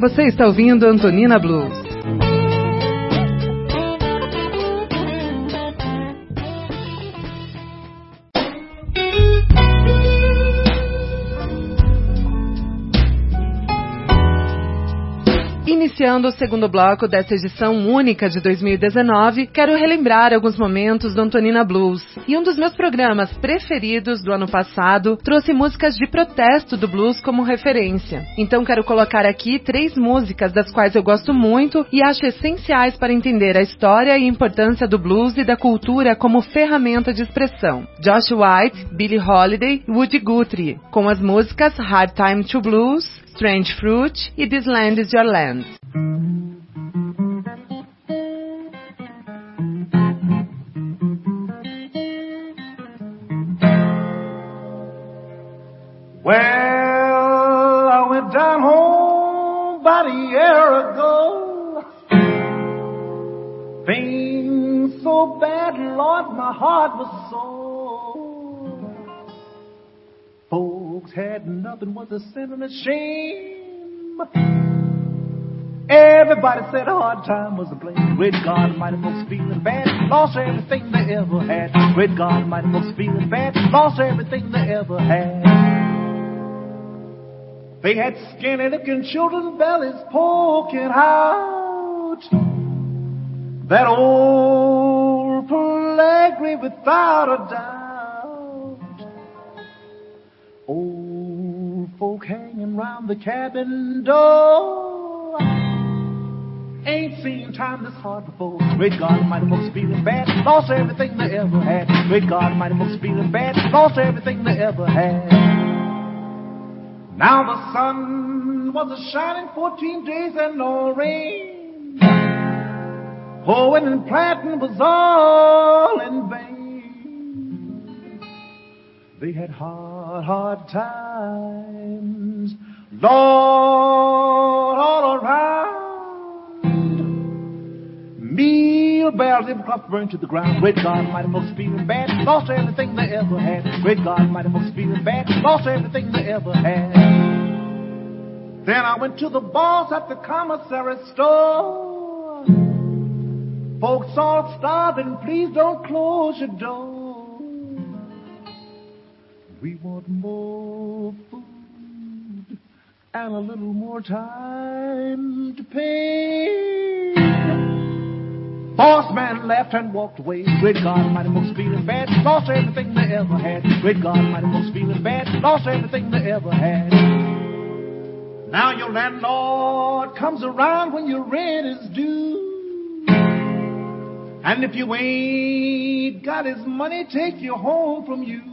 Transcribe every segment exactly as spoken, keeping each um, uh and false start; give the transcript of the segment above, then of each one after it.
Você está ouvindo Antonina Blues. Iniciando o segundo bloco desta edição única de dois mil e dezenove, quero relembrar alguns momentos do Antonina Blues. E um dos meus programas preferidos do ano passado trouxe músicas de protesto do blues como referência. Então quero colocar aqui três músicas das quais eu gosto muito e acho essenciais para entender a história e importância do blues e da cultura como ferramenta de expressão. Josh White, Billie Holiday e Woody Guthrie, com as músicas Hard Time to Blues, Strange Fruit e This Land Is Your Land. Well, I went down home about a year ago. Things so bad, Lord, my heart was sore. Folks had nothing, was a sin and a shame. Everybody said a hard time was a blame. Great God Almighty, folks feeling bad, lost everything they ever had. Great God Almighty, folks feeling bad, lost everything they ever had. They had skinny-looking children's bellies poking out. That old Pellegrini, without a doubt. Old folk hanging round the cabin door. Ain't seen time this hard before. Great God Almighty, folks feeling bad, lost everything they ever had. Great God Almighty, folks feeling bad, lost everything they ever had. Now the sun was a shining fourteen days and no rain. Hoeing and planting was all in vain. They had hard, hard times, Lord, all around. Meal barrels and crops burned to the ground. Great God Almighty, folks feeling bad, lost everything they ever had. Great God Almighty, folks feeling bad, lost everything they ever had. Then I went to the boss at the commissary store. Folks all starving, please don't close your door. We want more food and a little more time to pay. Boss man left and walked away. Great God Almighty, folks feeling bad, lost everything they ever had. Great God Almighty, folks feeling bad, lost everything they ever had. Now your landlord comes around when your rent is due. And if you ain't got his money, take you home from you.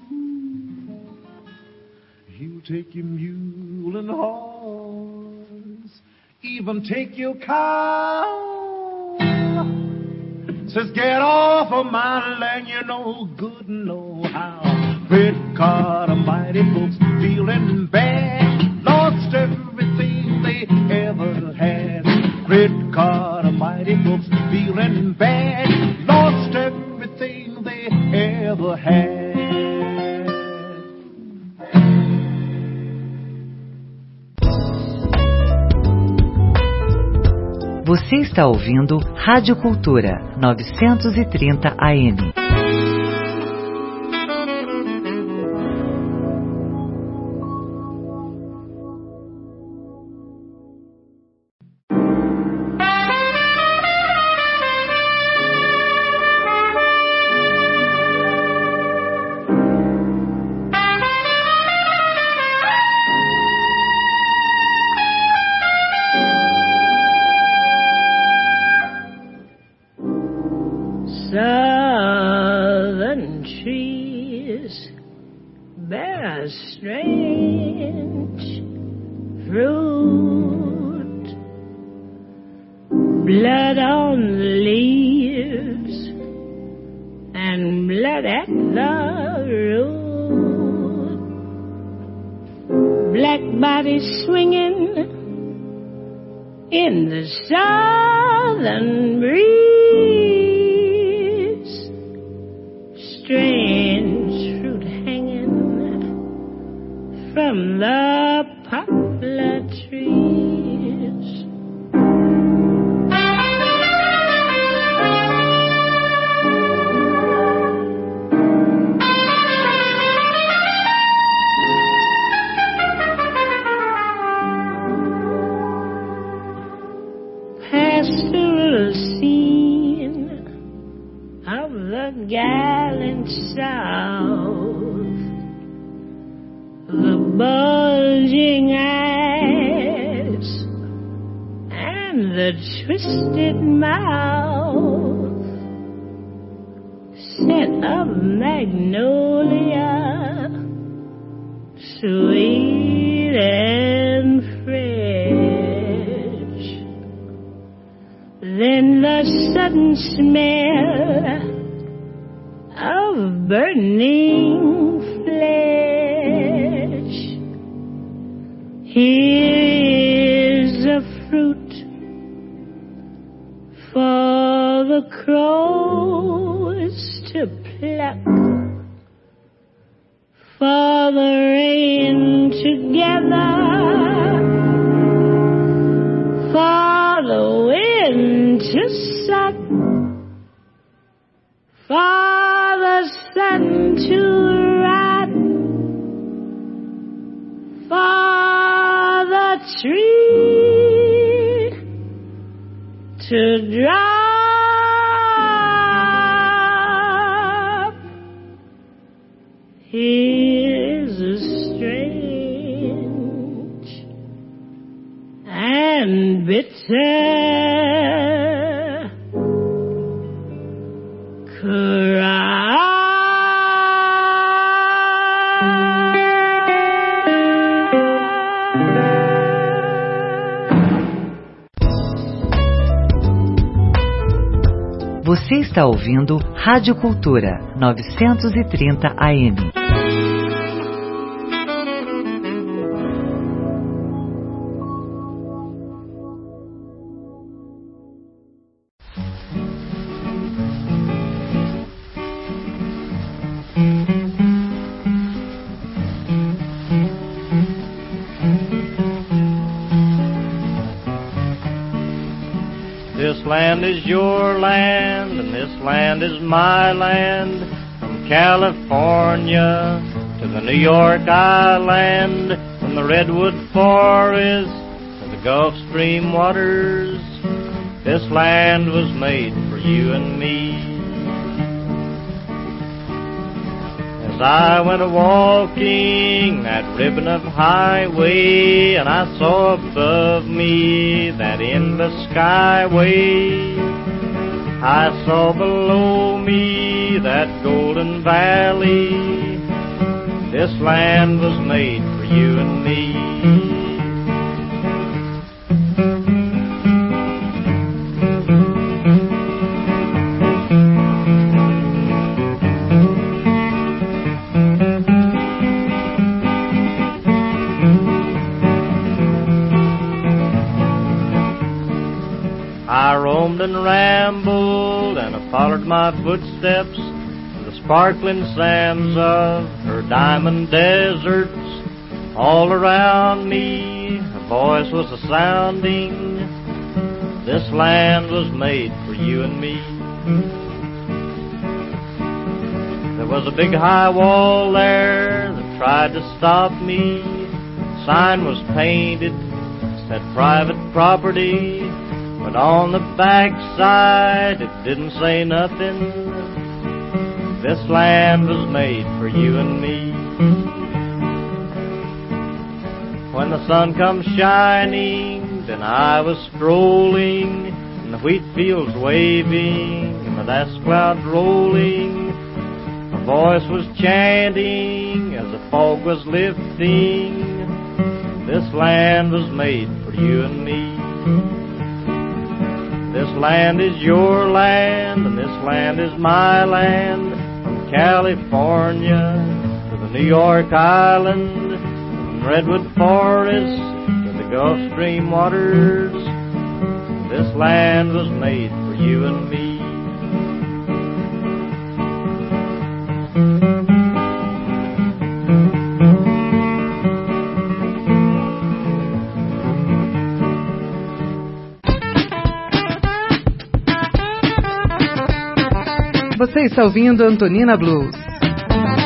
He'll take your mule and horse, even take your cow. Says, get off of my land, you're no good, no how. Great God Almighty, folks feeling bad, lost everything they ever had. Great God Almighty, folks feeling bad, lost everything they ever had. Você está ouvindo Rádio Cultura novecentos e trinta A M. Southern trees bear strange fruit, blood on the leaves and blood at the root, black bodies swinging in the southern breeze, strange fruit hanging from the poplar trees. bulging eyes and the twisted mouth, scent of magnolia, sweet and fresh. Then the sudden smell of burning flesh. Here's a fruit for the crows to pluck, for the rain to gather, for the wind to suck, for the sun to rot, for the tree to drop. Here's a strange and bitter Você está ouvindo Rádio Cultura novecentos e trinta A M. This land is your land, and this land is my land. From California to the New York Island, from the redwood forest to the Gulf Stream waters, this land was made for you and me. As I went a-walking that ribbon of highway, and I saw above me that endless skyway, I saw below me that golden valley. This land was made for you and me. I roamed and rambled, and I followed my footsteps to the sparkling sands of her diamond deserts. All around me a voice was a-sounding, this land was made for you and me. There was a big high wall there that tried to stop me. The sign was painted, said private property, but on the backside it didn't say nothing. This land was made for you and me. When the sun comes shining, then I was strolling, and the wheat fields waving, and the dust clouds rolling. A voice was chanting as the fog was lifting. This land was made for you and me. This land is your land, and this land is my land. From California to the New York Island, from redwood forests to the Gulf Stream waters, this land was made for you and me. Você está ouvindo Antonina Blues.